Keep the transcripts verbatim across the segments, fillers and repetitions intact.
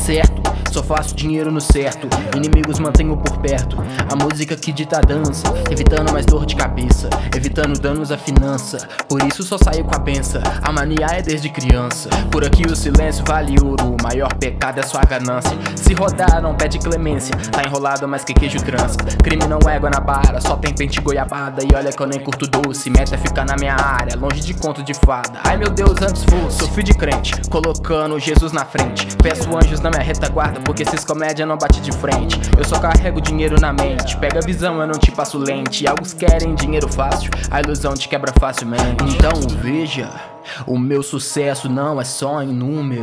certo, só faço dinheiro no certo. Inimigos mantenho por perto. A música que dita a dança, evitando mais dor de cabeça, evitando danos à finança. Por isso só saio com a benção. A mania é desde criança. Por aqui o silêncio vale ouro, o maior pecado é sua ganância. Se rodar não pede clemência, tá enrolado mais que queijo trança. Crime não é água na bara, só tem pente goiabada. E olha que eu nem curto doce, meta é ficar na minha área, longe de conto de fada. Ai meu Deus, antes fosse, sou filho de crente, colocando Jesus na frente. Peço anjos na minha retaguarda, porque esses comédia não bate de frente. Eu só carrego dinheiro na mente, pega a visão, eu não te passo lente. Alguns querem dinheiro fácil, a ilusão te quebra facilmente. Então veja, o meu sucesso não é só em número.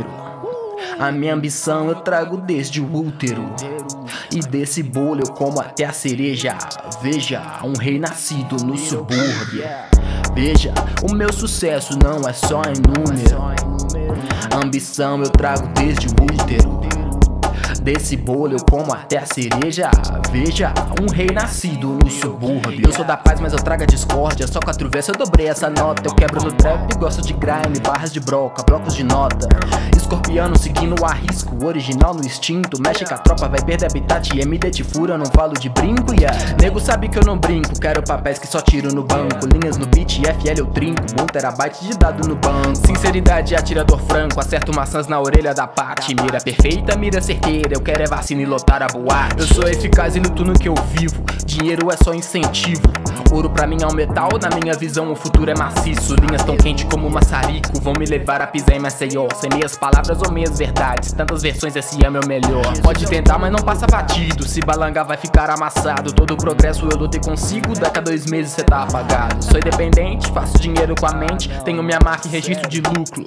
A minha ambição eu trago desde o útero, e desse bolo eu como até a cereja. Veja, um rei nascido no subúrbio. Veja, o meu sucesso não é só em número. A ambição eu trago desde o útero, desse bolo eu como até a cereja. Veja, um rei nascido no subúrbio. Eu sou da paz, mas eu trago a discórdia. Só quatro versos eu dobrei essa nota. Eu quebro no trap, gosto de grime, barras de broca, blocos de nota. Escorpiano seguindo o arrisco, original no instinto. Mexe com a tropa, vai perder habitat. E M D te fura, eu não falo de brinco, yeah. Nego sabe que eu não brinco, quero papéis que só tiro no banco. Linhas no beat, F L eu trinco, um terabyte de dado no banco. Sinceridade, atirador franco, acerto maçãs na orelha da parte. Mira perfeita, mira certeira, eu quero é vacina e lotar a boate. Eu sou eficaz e luto no que eu vivo, dinheiro é só incentivo. Ouro pra mim é um metal, na minha visão o futuro é maciço. Linhas tão quentes como maçarico, vão me levar a pisar em Maceió. Sem meias palavras ou meias verdades, tantas versões esse é meu melhor. Pode tentar, mas não passa batido, se balangar vai ficar amassado. Todo o progresso eu lutei consigo, daqui a dois meses cê tá apagado. Sou independente, faço dinheiro com a mente, tenho minha marca e registro de lucro.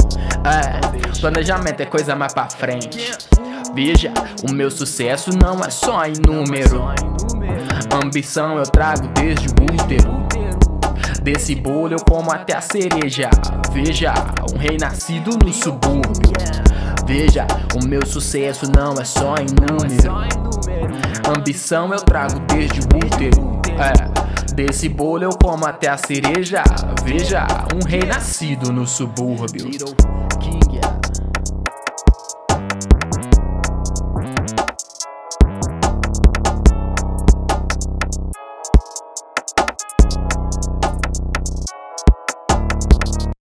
É, planejamento é coisa mais pra frente. Veja, o meu sucesso não é só em número. Ambição eu trago desde o útero, desse bolo eu como até a cereja. Veja, um rei nascido no subúrbio. Veja, o meu sucesso não é só em número. Ambição eu trago desde o útero, é, desse bolo eu como até a cereja. Veja, um rei nascido no subúrbio.